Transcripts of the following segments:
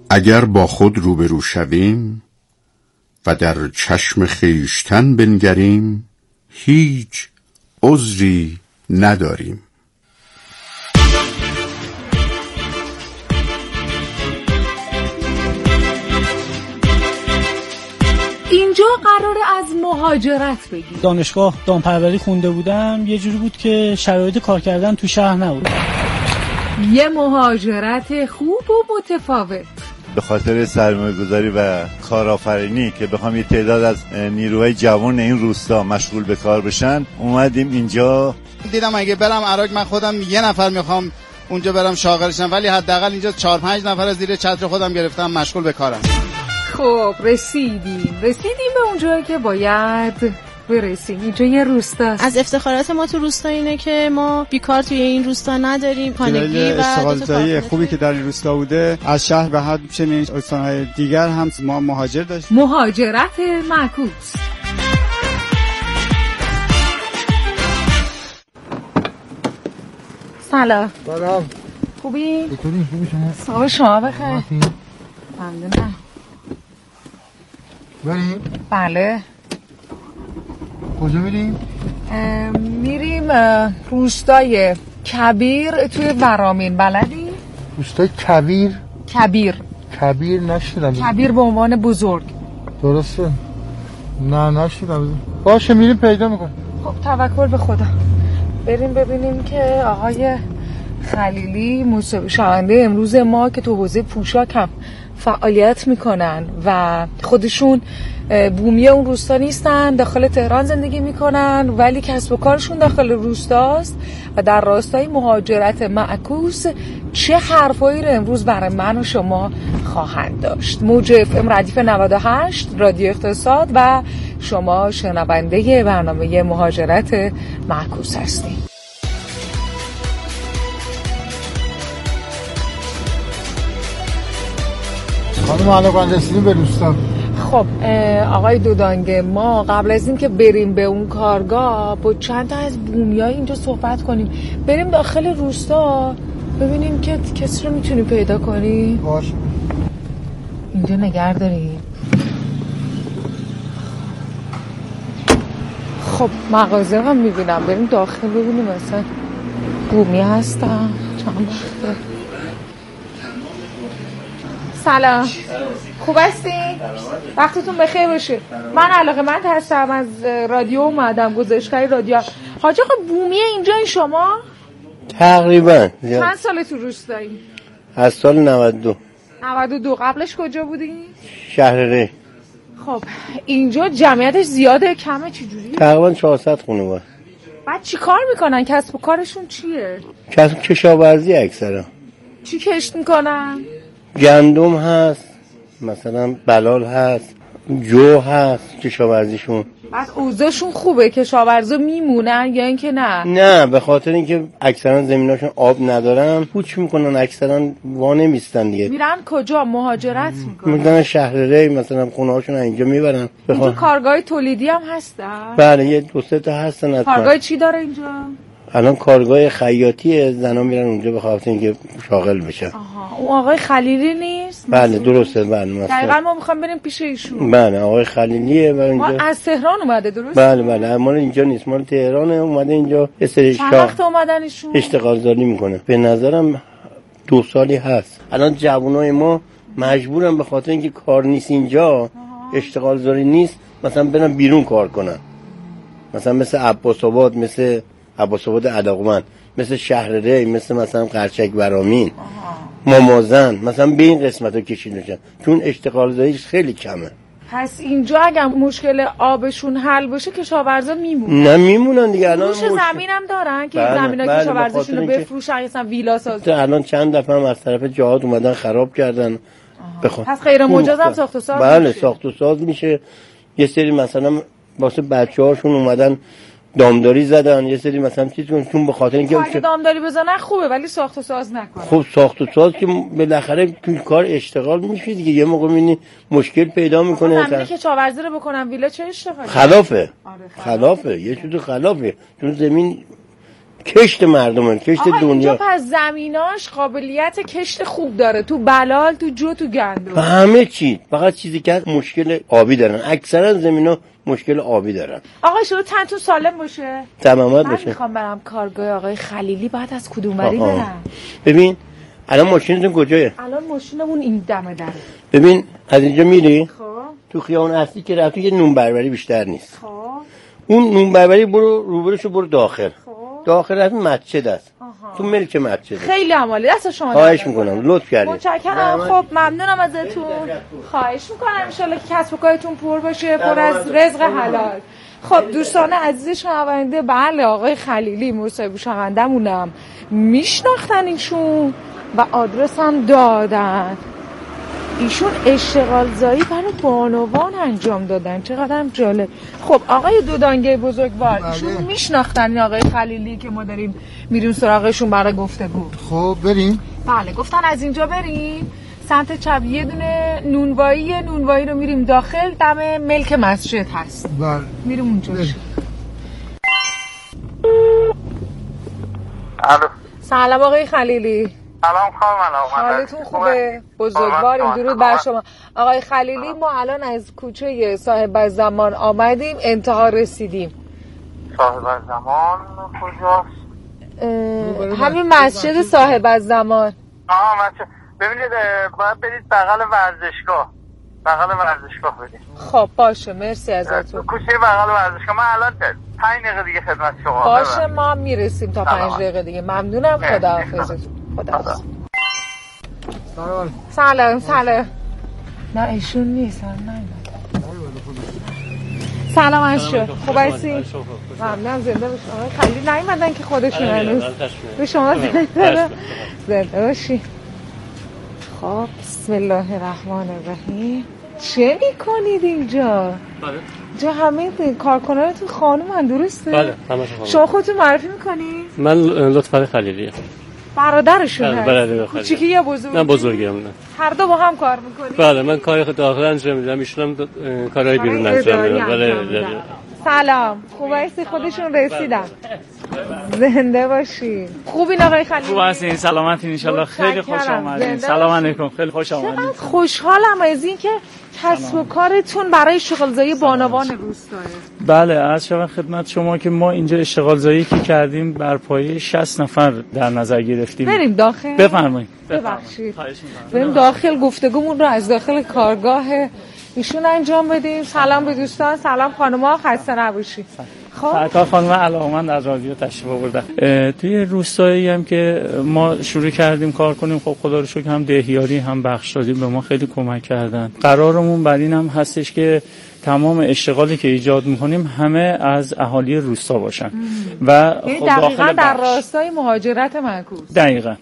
اگر با خود روبرو شویم و در چشم خویشتن بنگریم، هیچ عذری نداریم. اینجا قراره از مهاجرت بگیم. دانشگاه دامپروری خونده بودم، یه جوری بود که شرایط کار کردن تو شهر نبود. یه مهاجرت خوب و متفاوت. به خاطر سرمایه‌گذاری و کارآفرینی که بخوام یه تعداد از نیروهای جوان این روستا مشغول به کار بشن، اومدیم اینجا. دیدم اگه برم عراق من خودم یه نفر میخوام اونجا برم شاغلشم، ولی حداقل اینجا 4-5 نفر از زیر چتر خودم گرفتم مشغول به کارم. خب رسیدیم به اونجایی که باید برسیم. اینجا یه روستاست. از افتخارات ما تو روستا اینه که ما بیکار توی این روستا نداریم. خانگی و اشتغالزایی خوبی که در این روستا بوده، از شهر به حد چنین استان‌های دیگر هم ما مهاجر داشتیم. مهاجرت معکوس. سلام. خوبی؟ خوبی شما؟ صبح شما بخیر. ممنونم. بریم؟ بله. کجا میریم؟ میریم روستای کبیر توی ورامین. بلدی؟ روستای کبیر؟ کبیر نشیدم. کبیر به عنوان بزرگ. درسته؟ نه نشیدم. باشه میریم پیدا میکنیم. خب توکل به خدا. بریم ببینیم که آقای خلیلی موسیقی شنونده امروز ما که تو حوزه پوشاک هم فعالیت میکنن و خودشون بومی اون روستا نیستن، داخل تهران زندگی میکنن ولی کسب و کارشون داخل روستاست و در راستای مهاجرت معکوس چه حرفایی رو امروز برای من و شما خواهند داشت. موج FM ردیف 98 رادیو اقتصاد و شما شنونده برنامه مهاجرت معکوس هستید. خانم الان رسیدیم به روستا. خب آقای دودانگه، ما قبل از این که بریم به اون کارگاه با چند تا از بومیای اینجا صحبت کنیم، بریم داخل روستا ببینیم که کسی رو میتونیم پیدا کنیم. باشه. اینجا نگه داریم. خب مغازه هم میبینم، بریم داخل ببینیم مثلا بومی هستن. چند وقته. سلام، خوب هستی؟ وقتتون بخیر باشه. من علاقه‌مند هستم، از رادیو اومدم، گزارشگر رادیو. حاج آقا بومی اینجا این شما؟ تقریبا. چند ساله تو روستایی؟ از سال 92. 92. قبلش کجا بودی؟ شهر ری. خب اینجا جمعیتش زیاده کمه چجوری؟ تقریبا 400 خانواده. بعد چی کار میکنن؟ کسب و کارشون چیه؟ کشاورزی اکثرا. چی کشت میکنن؟ گندم هست، مثلا بلال هست، جو هست کشاورزیشون. بعد اوضاعشون خوبه؟ کشاورزا میمونن یا اینکه نه؟ نه، به خاطر اینکه اکثرا زمیناشون آب ندارن کوچ میکنن، اکثرا وا نمیستن دیگه. میرن کجا؟ مهاجرت میکنن؟ میرن شهر ری، مثلا خونه هاشون اینجا میبرن. اینجا کارگاه تولیدی هم هستن؟ بله، یه 2-3 تا هستن. کارگاه چی داره اینجا؟ الان کارگاه خیاطیه، زنا میرن اونجا به خاطر اینکه شاغل بشن. آها، اون آقای خلیلی نیست؟ بله درسته. بله دقیقاً ما میخوام بریم پیش ایشون. بله آقای خلیلیه و ما اینجا از تهران اومده. درسته؟ بله مال اینجا نیست، مال تهرانه. اومده اینجا یه سری چند وقت اومدن ایشون؟ اشتغالزاری میکنه. به نظرم 2 سالی هست. الان جوانای ما مجبورن به خاطر اینکه کار نیست اینجا، اشتغالزاری نیست، مثلا برن بیرون کار کنن. مثل عباس‌آباد، مثل عباس‌آباد علاقمند، مثل شهر ری، مثلا قرچک ورامین، مامازن، مثلا به این قسمت‌ها کشیده میشن چون اشتغالزاریش خیلی کمه. پس اینجا اگه مشکل آبشون حل بشه کشاورزا میمونن؟ نه میمونن دیگه. الان زمینم دارن که زمینا کشاورزیشون رو بفروشن، مثلا ویلا سازی. الان چند دفعه هم از طرف جهاد اومدن خراب کردن. پس غیر مجاز هم ساخت و ساز بله میشه. ساخت و ساز میشه. یه سری مثلا واسه بچه‌هاشون اومدن دامداری زدن، یه سری مثلا چون به خاطر اینکه اگه دامداری بزنن خوبه ولی ساخت و ساز نکنن. خب ساخت و ساز که بالاخره تو کار اشتغال میشه دیگه. یه موقع میبینی مشکل پیدا میکنه. زمینی که کشاورزی رو بکنن ویلا چه اشتغالی؟ خلافه. یه چیز خلافه. چون زمین کشت مردمه، کشت آقا دنیا. اینجا پس زمیناش قابلیت کشت خوب داره، تو بلال، تو جو، تو گندم، و همه چی. فقط چیزی که مشکل آبی دارن، اکثرا زمینا مشکل آبی دارن. آقا شما تنتون سالم باشه. تمامت من باشه. میخوام برم کارگاه آقای خلیلی، بعد از کدوم بری برم؟ ببین الان ماشینتون کجایه؟ الان ماشینمون این دمه داره. ببین از اینجا میری خب تو خیابون اصلی که رفتی یه نون بربری بیشتر نیست. خب اون نون بربری برو روبروشو برو داخل. خب داخل رفتی مسجد است. تو ملک مسجد. خیلی عمالی. دست شما خواهش میکنم لطف کردید. متشکرم. خب ممنونم ازتون. خواهش میکنم ان شاءالله که کسب و کارتون پر باشه، پر از رزق حلال. خب دوستان عزیز شنونده، بله آقای خلیلی مصاحبه شوندمونم میشناختن ایشون و آدرس هم دادن. ایشون اشتغال زایی برای بانوان انجام دادن. چقدر جالب. خب آقای دودانگه بزرگوار، ایشون میشناختن این آقای خلیلی که ما داریم میریم سراغشون برای گفتگو؟ خب بریم. بله گفتن از اینجا بریم سمت چپ یه دونه نونوایی رو میریم داخل، دم ملک مسجد هست. بله میریم اونجا. الو. سلام آقای خلیلی. سلام خانم. حالتون خوبه؟ بزرگواریم. درود بر شما آقای خلیلی. ما الان از کوچه صاحب زمان آمدیم، انتها رسیدیم. صاحب زمان کجاست؟ همین مسجد صاحب زمان. مسجد. ببینید باید برید بغل ورزشگاه برید. خب باشه مرسی ازتون. کوچه بغل ورزشگاه. من الان 5 دقیقه دیگه خدمت شما. باشه ما میرسیم تا 5 دقیقه دیگه. ممنونم. خداحافظتون. خداحافظ. سلام. نه ایشون نیست. سلام اشو. خوب هستی؟ ممنونم. زنده باشی. خیلی نیومدن که خودشون هنوز. به شما زنده باشی. خب بسم الله الرحمن الرحیم. چه میکنید اینجا؟ اینجا همه کارکنانتون خانومن درسته؟ بله همشون. شما خودتون معرفی میکنی؟ من لطفی خلیلیه. برادرشون هست؟ بله. کوچیکی یا بزرگی؟ من بزرگیم. هر دو با هم کار میکنی؟ بله من کار داخل انجام میدم، ایشون هم کارهای بیرون انجام میدم. بله. سلام. خوب هستی؟ خودشون رسیدن. زنده باشین. خوبین آقای خلیلی؟ خوب هستین؟ سلامتین ان شاء الله. خیلی خوش آمدین. سلام علیکم. خیلی خوش آمدین. چقدر خوشحالم از این که کسب و کارتون برای اشتغال زایی بانوان روستاه. بله عرض شود خدمت شما که ما اینجا اشتغال زایی که کردیم بر پایه 60 نفر در نظر گرفتیم. بریم داخل. بفرمایید. ببخشید. بریم داخل گفتگومون رو از داخل کارگاه ایشون انجام بدیم. سلام به دوستان، سلام خانم‌ها، خسته نباشید. سرکار خانم علاقمند از رادیو تشریف آوردن. توی روستایی هم که ما شروع کردیم کار کنیم، خب خدا رو شکر هم دهیاری هم بخشداری به ما خیلی کمک کردن. قرارمون بر این هم هستش که تمام اشتغالی که ایجاد می‌کنیم همه از اهالی روستا باشن و خب دقیقاً در راستای مهاجرت معکوس. دقیقاً.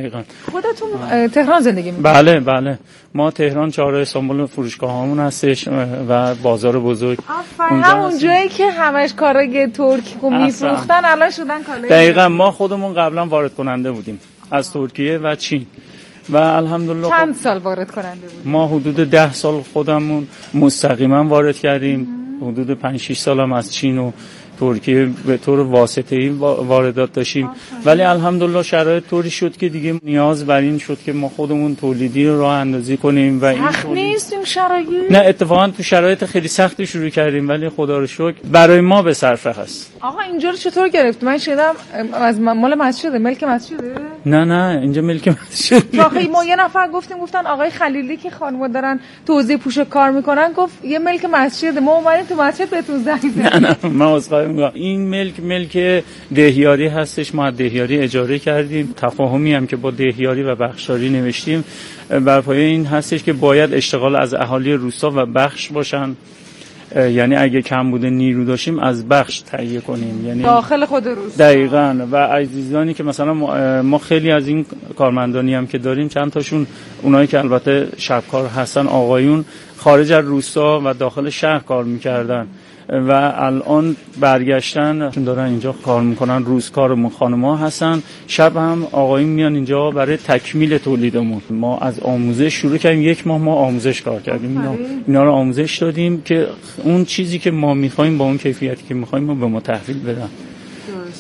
خودتون تهران زندگی می‌کنید؟ بله ما تهران چهارراه استانبول فروشگاهامون هستش و بازار بزرگ. همون جایی که همش کارای ترکی رو میفروختن الان شدن کالای. دقیقاً ما خودمون قبلا وارد کننده بودیم از ترکیه و چین و الحمدلله. چند سال وارد کننده بودیم؟ ما حدود 10 سال خودمون مستقیما وارد کردیم. حدود 5-6 سال هم از چین و ترکیه به طور واسطه‌ای واردات داشتیم، ولی الحمدلله شرایط طوری شد که دیگه نیاز بر این شد که ما خودمون تولیدی رو راه اندازی کنیم و این نیستیم شرایط. نه اتفاقا تو شرایط خیلی سختی شروع کردیم، ولی خدا رو شکر برای ما به صرفه هست. آقا اینجا رو چطور گرفت؟ من شنیدم از مال مسجده، ملک مسجده؟ نه اینجا ملک مسجد. آخه ما یه نفر گفتن آقای خلیلی که خانم‌ها دارن توزیع پوش کار میکنن، گفت یه ملک مسجده. ما اومدیم تو مسجد بهتون زنگ زدیم. نه من این ملک دهیاری هستش. ما دهیاری اجاره کردیم. تفاهمی هم که با دهیاری و بخشداری نوشتیم بر پایه این هستش که باید اشتغال از اهالی روستا و بخش باشن، یعنی اگه کم بوده نیرو داشتیم از بخش تهیه کنیم، یعنی داخل خود روستا. دقیقاً. و عزیزانی که مثلا ما خیلی از این کارمندانی هم که داریم، چند تاشون اونایی که البته شبکار هستن آقایون خارج از روستا و داخل شهر کار میکردن و الان برگشتن دارن اینجا کار میکنن. روزکارمون خانم‌ها هستن، شب هم آقایون میان اینجا برای تکمیل تولیدمون. ما از آموزش شروع کردیم. 1 ماه ما آموزش کار کردیم. اینا رو آموزش دادیم که اون چیزی که ما میخوایم با اون کیفیتی که میخوایم ما به ما تحویل بدن.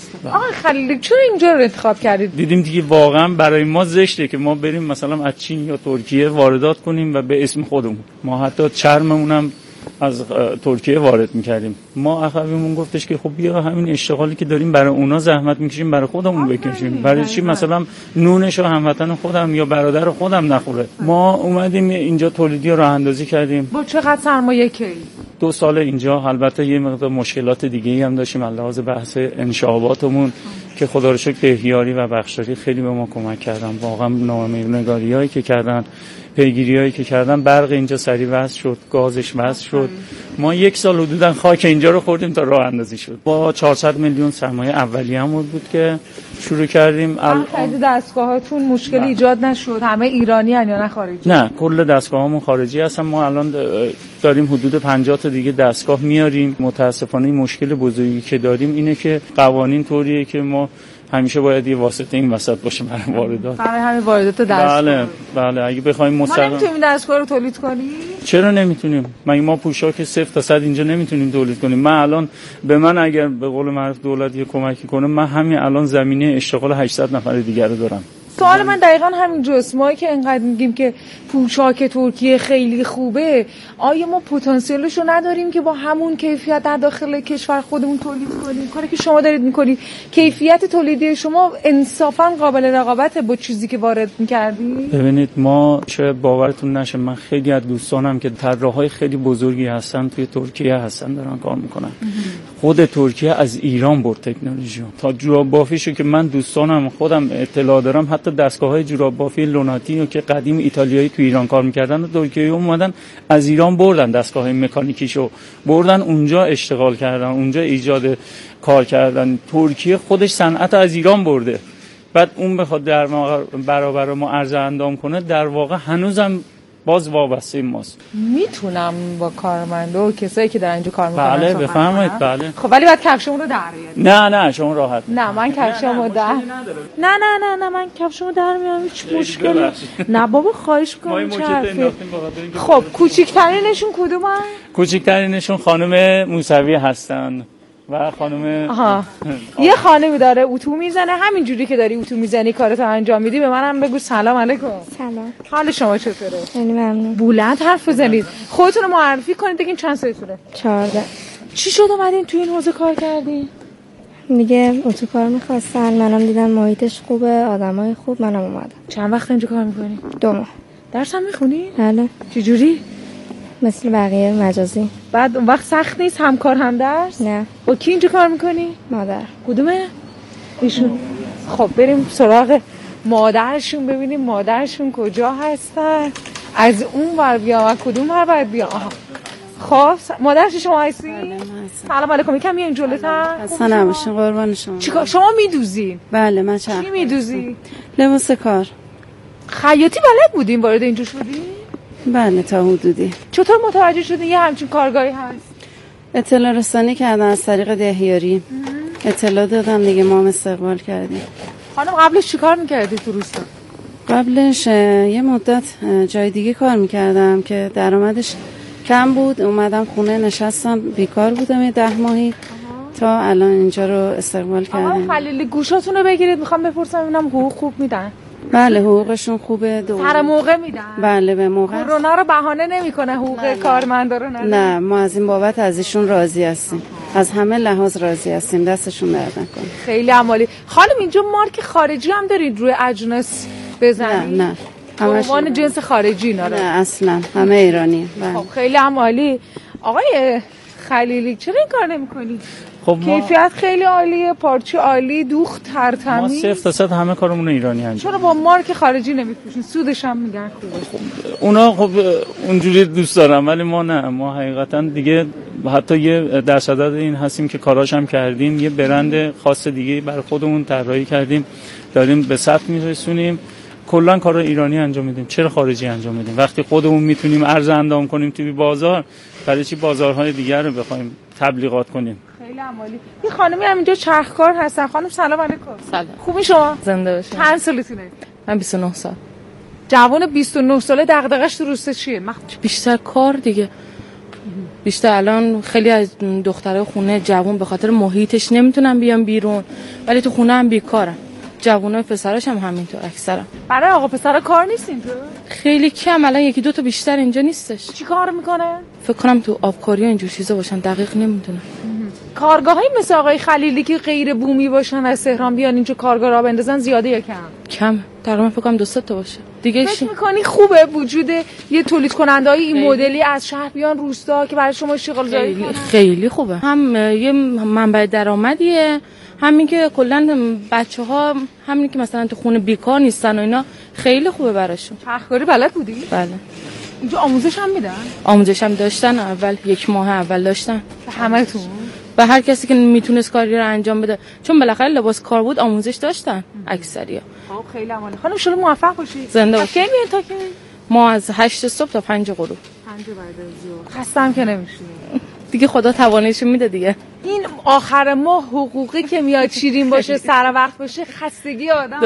آقای خلیلی چرا اینجا رو انتخاب کردید؟ دیدیم دیگه واقعا برای ما زشته که ما بریم مثلا از چین یا ترکیه واردات کنیم و به اسم خودمون. ما حتی چرممون هم از ترکیه وارد می‌کردیم. ما عقبمون گفتش که خب بیا همین اشتغالی که داریم برای اونا زحمت می‌کشیم برای خودمون بکشیم. برای چی مثلا نونشو هموطن خودم یا برادر خودم نخوره؟ ما اومدیم اینجا تولیدی راه اندازی کردیم. با چقدر سرمایه کی؟ 2 سال اینجا البته یه مقدار مشکلات دیگه‌ای هم داشتیم علاوه بحث انشاباتمون که خدا رو شکر بهیاری و بخشداری خیلی به ما کمک کردن. واقعا نامه‌نگاریایی که کردن، پیگیریایی که کردن، برق اینجا سریع وصل شد، گازش وصل شد. ما 1 سال حدوداً خاک اینجا رو خوردیم تا راه اندازی شد. با 400 میلیون سرمایه اولیه‌مون بود که شروع کردیم. الان دستگاهاتون مشکلی ایجاد نشد؟ همه ایرانی ان یا نه خارجی؟ نه، کل دستگاهامون خارجی هستن. ما الان داریم حدود 50 تا دیگه دستگاه میاریم. متاسفانه این مشکل بزرگی که داریم اینه که قوانین طوریه که ما همیشه باید یه واسطه این وسط باشه برای واردات. برای همین واردات دستگاه. بله اگه بخوایم مستقیم. ما نمیتونیم دستگاه رو تولید کنیم؟ چرا نمیتونیم؟ ما پوشاک 0 تا 100 اینجا نمیتونیم تولید کنیم. من الان به من اگر به قول معروف دولت یه کمکی کنه، من همین الان زمینه اشتغال 800 نفر دیگه رو دارم. سوال من دقیقاً همین جاست. ما که اینقدر میگیم که پوشاک ترکیه خیلی خوبه، آیا ما پتانسیلش رو نداریم که با همون کیفیت در داخل کشور خودمون تولید کنیم؟ کاری که شما دارید میکنید، کیفیت تولیدی شما انصافاً قابل رقابته با چیزی که وارد میکردید؟ ببینید، ما شاید باورتون نشه، من خیلی از دوستانم که طراحای خیلی بزرگی هستن توی ترکیه هستن دارن کار میکنن. خود ترکیه از ایران برد تکنولوژی تا جوراب بافیشو که من دوستانم خودم اطلاع دارم، حتی دستگاه‌های جوراب بافی لوناتی که قدیم ایتالیایی تو ایران کار می‌کردن و ترکیه اومدن از ایران بردن، دستگاه‌های مکانیکیشو بردن اونجا اشتغال کردن، اونجا ایجاد کار کردن. ترکیه خودش صنعت از ایران برده، بعد اون بخواد در برابر ما عرضه اندام کنه، در واقع هنوزم باز وابسته ماست. میتونم با کارمنده و کسایی که در اینجا کار میکنن؟ بله بفرمایید. بله. خب ولی بعد کفشمون رو در بیارید. نه شما راحت. نه من کفشمو در نه من کفشمو در میارم، هیچ مشکلی نه بابا، خواهش میکنم. خب کوچیک‌ترینشون کدومه؟ کوچیک‌ترینشون خانم موسوی هستن و خانم یه خانمی داره اتو میزنه، همینجوری که داری اتو میزنی کارتو انجام میدی به منم بگو سلام علیکم. سلام. حال شما چطوره؟ خیلی ممنون. بلند حرف بزنید، خودتون رو معرفی کنید، بگین چند سالتونه؟ 14. چی شد اومدین تو این حوزه کار کردین؟ دیگه اتو کار می‌خواستن، منم دیدم محیطش خوبه، آدمای خوب، منم اومدم. چند وقت اینجا کار می‌کنی؟ 2 ماه. درس هم می‌خونی؟ بله. چه جوری؟ مثل بقیه مجازی. بعد اون وقت سخت نیست همکار هم درس؟ نه. با کی اینجا کار میکنی؟ مادر. کدومه؟ ایشون. خب بریم سراغ مادرشون ببینیم مادرشون کجا هستن. از اون ور بیام و کدوم ور باید بیام؟ خب مادرش شما هستی؟ بله. سلام علیکم. یکم بیاین جلوتر. اصلا نباشین قربان شما. چیکار شما میدوزین؟ بله من چرخ. چی میدوزی؟ لباس کار. خیاطی بلد بودین وارد اینجا شدین؟ بله تا حدودی. چطور متوجه شدین یه همچین کارگاهی هست؟ اطلاع رسانی کردن از طریق دهیاری. اطلاع دادم دیگه، ما هم استقبال کردیم. خانم قبلش چیکار میکردی تو روستا؟ قبلش یه مدت جای دیگه کار میکردم که درآمدش کم بود، اومدم خونه نشستم، بیکار بودم 10 ماهی تا الان اینجا رو استقبال کردم. آقای خلیلی گوشاتون رو بگیرید، میخوام بپرسم ببینم حقوق خوب میدن؟ بله حقوقشون خوبه. سر موقع میدن؟ بله به موقع. کرونا رو بهانه نمیکنه حقوق کارمندا رو؟ نه ما از این بابت از ایشون راضی هستیم، از همه لحاظ راضی هستیم، دستشون درد نکنه. خیلی عالی. خانم اینجا مارک خارجی هم دارید روی اجناس بزنید؟ نه عنوان جنس خارجی اینا رو؟ نه اصلا همه ایرانی. خب خیلی عالی. آقای خلیلی چرا این کار نمی‌کنید؟ خب کیفیت خیلی عالیه، پارچه عالی، دوخت ترتمیز. ما 0 تا 100 همه کارمون ایرانی انجام. چرا با مارک خارجی نمی‌پوشین؟ سودش هم میگن خوبه. اونا خب اونجوری دوست دارم ولی ما نه. ما حقیقتا دیگه حتی یه درصد این هستیم که کاراش هم کردیم، یه برند خاص دیگه برای خودمون طراحی کردیم، داریم به سطح میرسونیم. کلا کارا ایرانی انجام میدیم، چرا خارجی انجام میدیم وقتی خودمون میتونیم عرضه اندام کنیم توی بازار؟ برای چی بازارهای دیگر رو بخوایم تبلیغات کنیم؟ خیلی عالی. این خانمی هم اینجا چرخکار هستن. خانم سلام علیکم. سلام. خوبی شما؟ زنده باشین. چند سالتونه؟ من 29 سال. جوان 29 ساله دغدغش تو روستا چیه؟ بیشتر کار دیگه. بیشتر الان خیلی از دخترای خونه جوون به خاطر محیطش نمیتونن بیان بیرون، ولی تو خونه هم بیکارن. جوونای پسراش هم همینطور اکثرا. برای آقا پسرا کار نیست اینجا؟ خیلی کم، الان یکی دو تا بیشتر اینجا نیستش. چی کار میکنه؟ فکر کنم تو آبکاری و اینجور چیزا باشن، دقیق نمیدونم. کارگاهایی مثل آقای خلیلی که غیر بومی باشن از تهران بیان اینجا کارگاه را بندازن زیاده یا کم؟ کم، تقریبا فکر کنم 2-3 تا باشه. دیگه فکر می‌کنی خوبه وجود یه تولید کننده‌ای این مدلی از شهر بیان روستا که برای شما اشتغال زایی کنن؟ خیلی خوبه. هم یه منبع درآمدیه، همین که کلا بچه‌ها همین که مثلا تو خونه بیکار نیستن و اینا خیلی خوبه براشون. چرخکاری بلد بودی؟ بله. اینجا آموزش هم میدن؟ آموزش هم داشتن، اول 1 ماه اول داشتن. همه‌تون؟ و هر کسی که میتونست کاری رو انجام بده، چون بالاخره لباس کار بود آموزش داشتن اکثریا. خب خیلی عالی. خانم شما موفق باشید. زنده باشید. کی میاد تا کی؟ ما از 8 صبح تا 5 غروب. 5 بعد از ظهر. خستم که نمیشین. دیگه خدا تواناییشو میده دیگه. این آخر ماه حقوقی که میاد شیرین باشه سر وقت باشه خستگی آدم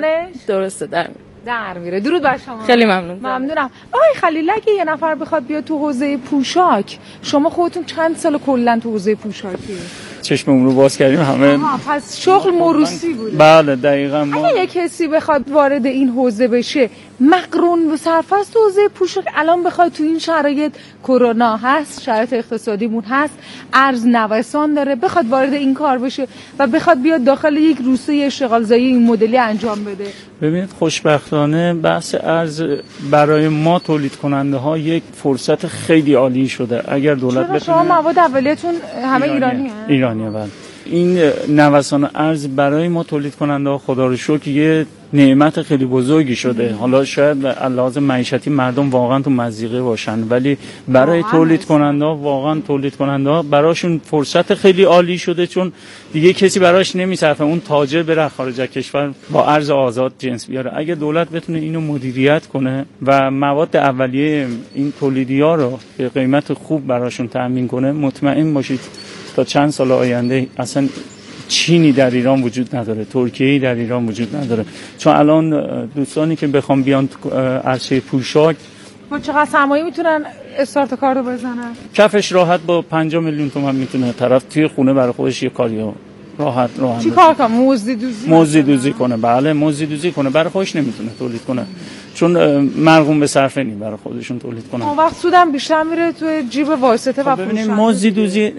درسته در میره. درود بر شما. خیلی ممنونم. آقای خلیل اگه یه نفر بخواد بیاد تو حوزه پوشاک، شما خودتون چند سال کلا تو حوزه پوشاکی؟ چشممون رو باز کردیم همه. پس شغل موروثی بوده. بله دقیقاً. اگه یه کسی بخواد وارد این حوزه بشه مقرون به سرفست حوزه پوشاک، الان بخواد تو این شرایط کرونا هست، شرایط اقتصادیمون هست، ارز نوسان داره، بخواد وارد این کار بشه و بخواد بیاد داخل یک روستای اشتغال زایی این مدلی انجام بده؟ ببینید خوشبختانه بحث ارز برای ما تولید کننده ها یک فرصت خیلی عالی شده. اگر دولت بتونه. شما مواد اولیه‌تون همه ایرانیه؟ بله. این نوسان ارز برای ما تولید کننده ها خدا رو شکر یه نعمت خیلی بزرگی شده. حالا شاید لحاظ معیشتی مردم واقعا تو مضیقه باشن، ولی برای تولید کننده ها واقعا تولید کننده ها براشون فرصت خیلی عالی شده، چون دیگه کسی براش نمیصرفه اون تاجر بره خارج از کشور با ارز آزاد جنس بیاره. اگه دولت بتونه اینو مدیریت کنه و مواد اولیه این تولیدی‌ها رو به قیمت خوب براشون تامین کنه، مطمئن باشید تا چند سال آینده اصلا چینی در ایران وجود نداره، ترکیه‌ای در ایران وجود نداره. چون الان دوستانی که بخوام بیان عرصه پوشاک با چقدر سرمایه میتونن استارت کار رو بزنن؟ کفش راحت با 5 میلیون تومان میتونه طرف توی خونه برای خودش یه کاری راحت چی کار کنه؟ مزد دوزی کنه. بله مزد دوزی کنه، برای خودش نمیتونه تولید کنه چون مرغوم به صرفه نی برای خودشون تولید کنن. اون وقت سودم بیشتر میره تو جیب واسطه و ببینید مزد دوزی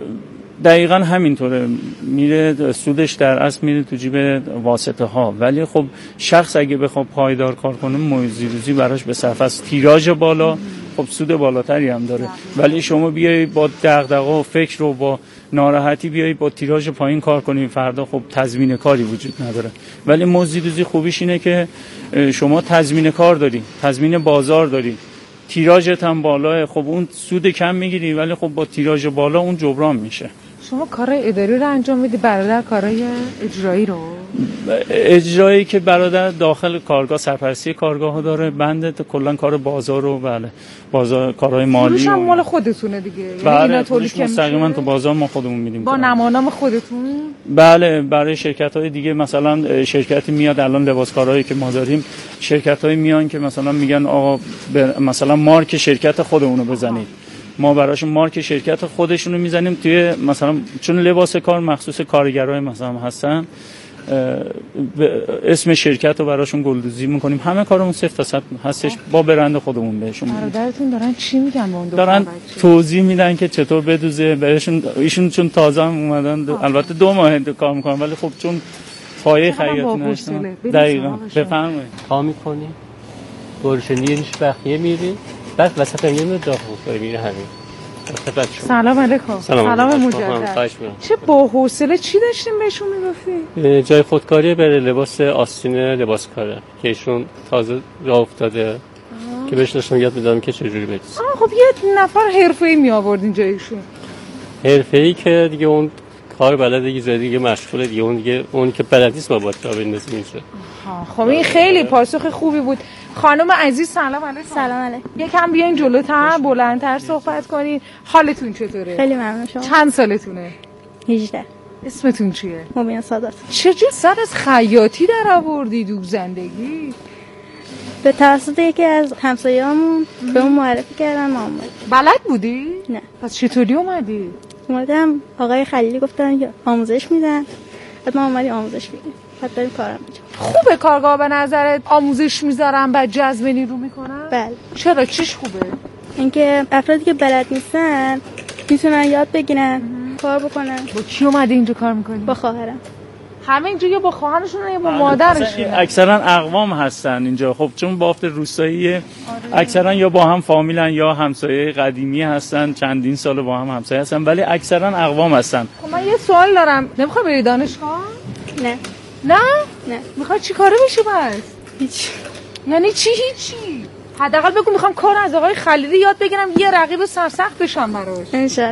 دقیقاً همینطوره، میره سودش در اصل میره تو جیب واسطه ها، ولی خب شخص اگه بخواد پایدار کار کنه موزی براش به صرفه است. تیراژ بالا خب سود بالاتری هم داره، ولی شما بیای با دغدغه و فکر رو با ناراحتی بیای با تیراژ پایین کار کنی، فردا خب تضمین کاری وجود نداره. ولی موزی خوبیش اینه که شما تضمین کار داری، تضمین بازار داری، تیراژت هم بالا، خب اون سود کم میگیری ولی خب با تیراژ بالا اون جبران میشه. شما کارهای اداری رو انجام میدی، برادر کارهای اجرایی رو؟ اجرایی که برادر داخل کارگاه سرپرستی کارگاه داره، بنده کلا کار بازار رو، بله بازار کارهای مالی فروش هم مال خودتونه دیگه؟ بله فروش مستقیما تو بازار ما خودمون میدیم. با نمانام خودتون؟ بله برای شرکت‌های دیگه، مثلا شرکتی میاد الان لباسکارهایی که ما داریم، شرکت‌های میان که مثلا میگن آقا مثلا مارک شرکت خودمون رو بزنید، ما براشون مارک شرکت خودشونو میزنیم توی مثلا، چون لباس کار مخصوص کارگرای مثلا هستن، اسم شرکت رو براشون گلدوزی میکنیم. همه کارمون 0 تا 100 هستش با برند خودمون بهشون میدیم. برادرتون دارن چی میگن با اون دارن توضیح میدن که چطور بدوزه بهشون. ایشون چون تازه هم اومدن البته 2 ماه کار میکنن، ولی خب چون پایه خیاطی نشدن. دقیقاً بفرمایید. کار میکنی گلشنی نیش بخیه میری، بعد وسط میگم داخل میره همین. سلام علیکم. سلام مجدد. چه با حوصله چی داشتیم بهشون میگفتی؟ جای خودکاری برای لباس آستین لباس کاره که ایشون تازه راه افتاده که بهش داشتم یاد میدادم که چجوری بدوزه. خب یه نفر حرفه‌ای می آوردین جایشون. حرفه‌ای که دیگه اون کار بلده دیگه، دیگه مشغول دیگه، اون که بلد نیست ما با تا بندازیم اینجا. خب این خیلی پاسخ خوبی بود. خانم عزیز سلام علیکم. سلام علیکم. یکم بیاین جلوتر بلندتر صحبت کنین. حالتون چطوره؟ خیلی ممنون. شما چند سالتونه؟ 18. اسمتون چیه؟ مبین سادات. چجور سر از خیاطی در آوردی دو زندگی؟ به توسط یکی از همسایه‌هامون به اون معرفی کردن، ما اومدیم. بلد بودی؟ نه. پس چطوری اومدی؟ اومدم آقای خلیلی گفتن که آموزش میدن، بعد ما اومدیم آموزش بگیریم، بعد داریم کارم می‌کنیم. خوبه کارگاه به نظرت آموزش میذارن بعد جذب نیرو میکنن؟ بله. چرا چیش خوبه؟ اینکه افرادی که بلد نیستن میتونن یاد بگیرن، کار بکنن. با کی اومدی اینجا کار میکنی؟ با خواهرم. همه اینجا یا با خواهرشون یا با مادرشون؟ اکثرا اقوام هستن اینجا، خب چون بافت روستاییه اکثرا یا با هم فامیلن یا همسایه قدیمی هستن، چندین سال با هم همسایه هستن، ولی اکثرا اقوام هستن. خب من یه سوال دارم، نمیخوای بری دانشگاه؟ نه. نه؟ نه. میخوای چی کاره بشی بس؟ هیچ. یعنی چی هیچی؟ حداقل بگو میخوام کار از آقای خلیلی یاد بگیرم، یه رقیب سرسخت بشم براش.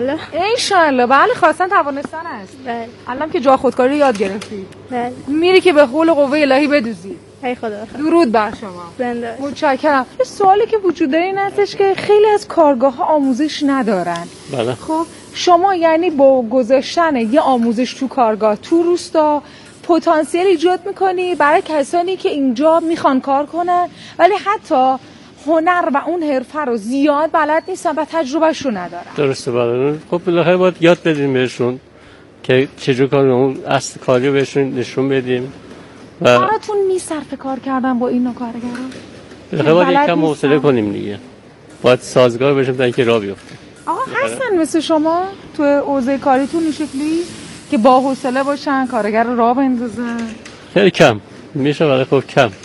انشالله. بله خواستن توانستن است. بله. الان که جا خودکاری یاد گرفتی. بله. میری که به حول قوه الهی بدوزی. ای خدا. درود بر شما. زنده. متشکرم. یه سوالی که وجود داره این هستش که خیلی از کارگاه‌ها آموزش ندارن. بله. خب شما یعنی با گذاشتن یه آموزش تو کارگاه تو روستا پتانسیل ایجاد میکنی برای کسانی که اینجا میخوان کار کنن ولی حتی هنر و اون حرفه رو زیاد بلد نیستن و تجربهش رو ندارن. درسته بله. خب بالاخره باید یاد بدیم بهشون که چجور کار اون اصل کاری رو بهشون نشون بدیم. کاراتون میصرفه کار کردن با این کارگران؟ بالاخره باید یکم حوصله کنیم دیگه. باید سازگار بشیم تا اینکه راه بیفته. آقا هستن مثل شما تو حوزه کاریتون این شکلی که با حوصله باشن کارگر رو راه بندازن؟ خیلی کم میشه ولی خب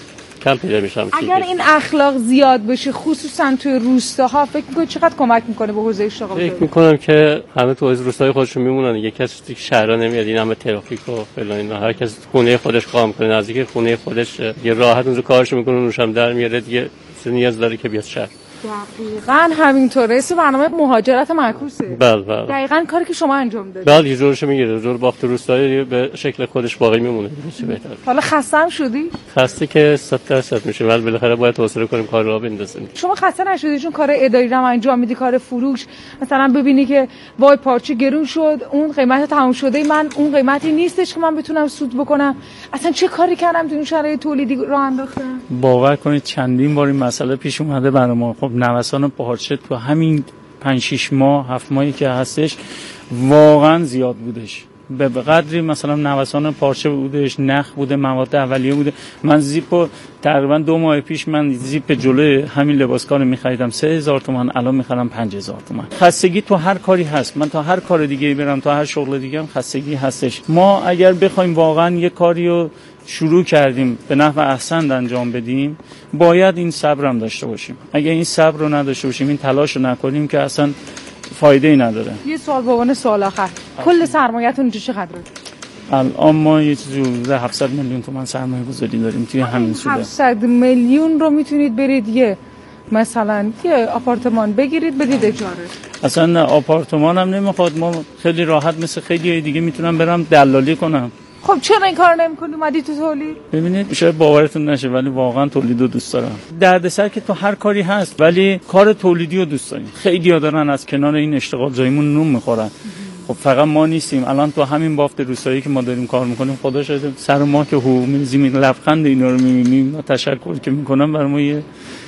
کم پیدا میشم. اگر این اخلاق زیاد بشه خصوصا توی روستاها فکر می‌کنی چقدر کمک میکنه به حوزه اشتغال؟ فکر میکنم که همه تو روستای خودشون میمونن دیگه، کسی که شهرا نمیاد، این همه ترافیک و فلان اینا، هر کس خونه خودش کار میکنه، نزدیک خونه خودش یه راحت اونجا کارشو میکنه، اونش هم در میاره دیگه، نیاز داره که بیاد شهر. دقیقاً همینطوره. اسم برنامه مهاجرت معکوسه. بله. دقیقاً کاری که شما انجام دادید. بله یه جورش میگیره، جور بافت روستایی به شکل خودش باقی میمونه. چه بهتر. حالا خستم شدی؟ خسته که 100% میشه ولی بالاخره باید حوصله کنیم کار رو بندازیم. شما خسته نشدی چون کار اداری رو انجام میدی، کار فروش مثلا ببینی که وای پارچه گرون شد، اون قیمت تمام شده من اون قیمتی نیستش که من بتونم سود بکنم، اصلا چه کاری کردم تو این شرایط تولیدی راه انداختم؟ باور کنید چندین بار این مسئله پیش اومده برای ما. خب نوسان پارچه تو همین 5-6 ماه 7 ماهی که هستش واقعا زیاد بودش. به قدری مثلا نوسان پارچه بودش، نخ بوده، مواد اولیه بوده. من زیپو تقریبا 2 ماه پیش من زیپ جلوی همین لباسکار می‌خریدم 3000 تومان، الان می‌خرم 5000 تومان. خستگی تو هر کاری هست. من تا هر کار دیگه برم، تا هر شغل دیگه هم خستگی هستش. ما اگر بخوایم واقعا یه کاریو شروع کردیم به نحو احسن انجام بدیم باید این صبر هم داشته باشیم. اگه این صبر رو نداشته باشیم، این تلاش رو نکنیم که اصلا فایده ای نداره. یه سوال به عنوان سوال آخر، کل سرمایه‌تون اینجا چقدره؟ الان ما یه چیزی حدود 700 میلیون تومان سرمایه گذاری داریم توی همین صورت. 700 میلیون رو میتونید برید یه مثلا یه آپارتمان بگیرید بدید اجاره. اصلا آپارتمان هم نمیخواد، ما خیلی راحت مثل خیلی دیگه میتونم برم دلالی کنم. خب چرا این کار نمی‌کنی؟ اومدی تو تولید؟ ببینید شاید باورتون نشه ولی واقعا تولید رو دوست دارم. دردسر که تو هر کاری هست ولی کار تولیدی رو دوست داریم. خیلی‌ها دارن از کنار این اشتغال زایمون نون میخورن. خب فقط ما نیستیم. الان تو همین بافت روستایی که ما داریم کار میکنیم خدا شاهد سر ما que حقوق می‌ریزیم، لبخند اینا رو می‌بینیم، تشکر که میکنم برای ما یه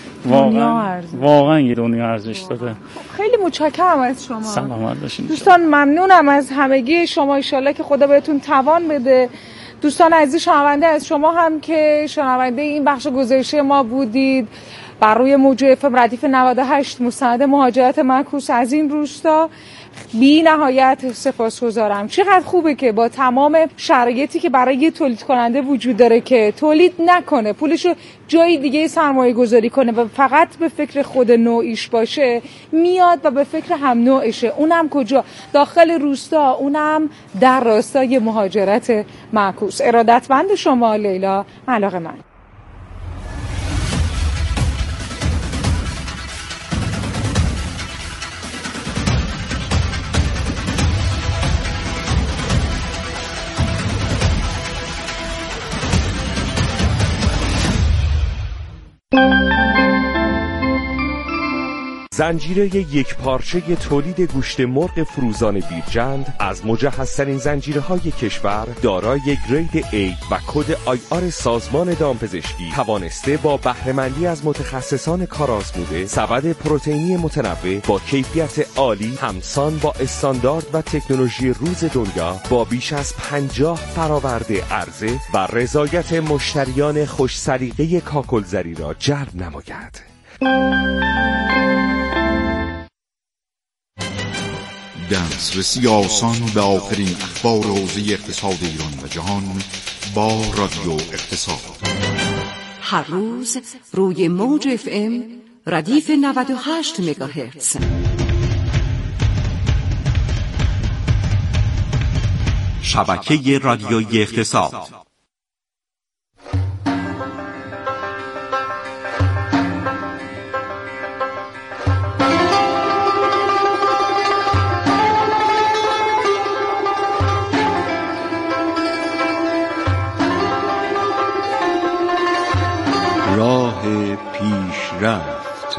واقعا یه دنیا ارزش داره. خیلی متشکرم از شما. سلامت باشین. دوستان ممنونم از همگی شما، ان شاءالله که خدا بهتون توان بده. دوستان عزیز شنونده از شما هم که شنونده این بخش گزارشی ما بودید بر روی موج FM ردیف 98 مستند مهاجرت معکوس از این روستا، بی نهایت سپاسگزارم. چقدر خوبه که با تمام شرایطی که برای یه تولید کننده وجود داره که تولید نکنه، پولشو جای دیگه سرمایه گذاری کنه و فقط به فکر خود نوعیش باشه، میاد و به فکر هم نوعشه. اونم کجا؟ داخل روستا، اونم در راستای مهاجرت معکوس. ارادتمند شما لیلا، علاقه من. زنجیره یک پارچه تولید گوشت مرغ فروزان بیرجند از مجهزترین زنجیره‌های کشور دارای گرید A و کد IR سازمان دامپزشکی توانسته با بهره‌مندی از متخصصان کارآزموده سبد پروتئینی متنوع با کیفیت عالی همسان با استاندارد و تکنولوژی روز دنیا با بیش از 50 فراورده عرضه و رضایت مشتریان خوش سلیقه کاکلزری را جلب نماید. دسترسی آسان به آخرین اخبار حوزه اقتصاد ایران و جهان با رادیو اقتصاد. هر روز روی موج FM ردیف 98 مگاهرتز. شبکه رادیویی اقتصاد. راه پیشرفت.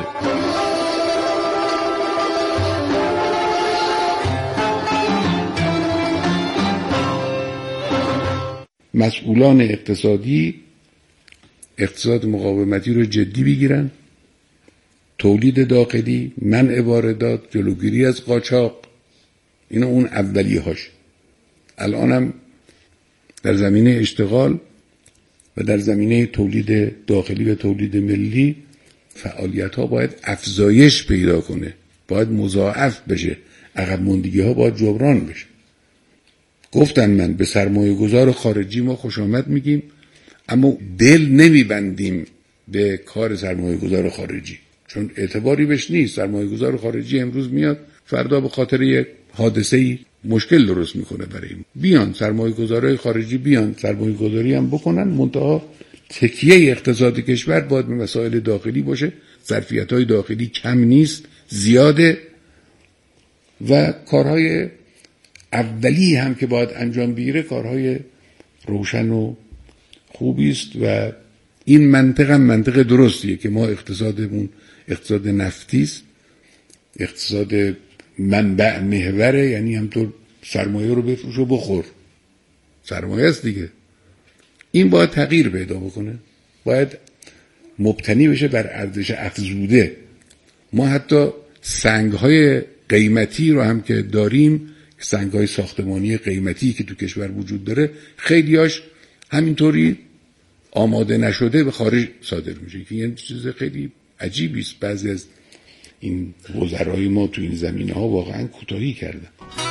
مسئولان اقتصادی اقتصاد مقاومتی رو جدی بگیرن، تولید داخلی، منع واردات، جلوگیری از قاچاق، اینا اون اولیه‌هاش. الانم در زمینه اشتغال و در زمینه تولید داخلی و تولید ملی فعالیت‌ها باید افزایش پیدا کنه، باید مضاعف بشه، عقب ماندگی‌ها باید جبران بشه. گفتن من به سرمایه گذار خارجی ما خوش آمد میگیم، اما دل نمیبندیم به کار سرمایه گذار خارجی، چون اعتباری بهش نیست. سرمایه گذار خارجی امروز میاد، فردا به خاطر یک حادثه‌ای مشکل درست میکنه برای ما. بیان سرمایه گذارای خارجی بیان سرمایه گذاری هم بکنن، منتها تکیه اقتصاد کشور باید به مسائل داخلی باشه. ظرفیت‌های داخلی کم نیست، زیاده و کارهای اولی هم که باید انجام بگیره کارهای روشن و خوبی است و این منطق هم منطق درستیه که ما اقتصادمون اقتصاد نفتی است، اقتصاد منبع محوره، یعنی همطور سرمایه رو بفروش و بخور، سرمایه است دیگه. این باید تغییر پیدا بکنه، باید مبتنی بشه بر ارزش افزوده. ما حتی سنگ‌های قیمتی رو هم که داریم، سنگ‌های ساختمانی قیمتی که تو کشور وجود داره، خیلیاش همینطوری آماده نشده به خارج صادر میشه که یه چیز خیلی عجیبی است. بعضی از این وزرای ما تو این زمینه‌ها واقعا کوتاهی کردن.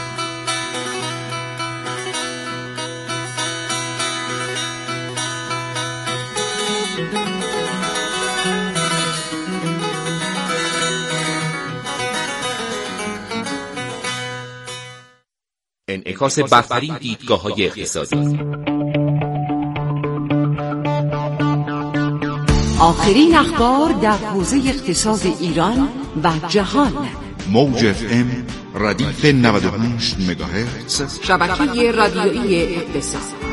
انعکاس برترین دیدگاه‌های اقتصادی. آخرین اخبار در حوزه اقتصاد ایران و جهان. موج FM ردیف 98 مگاهرتز. شبکه رادیویی اقتصاد.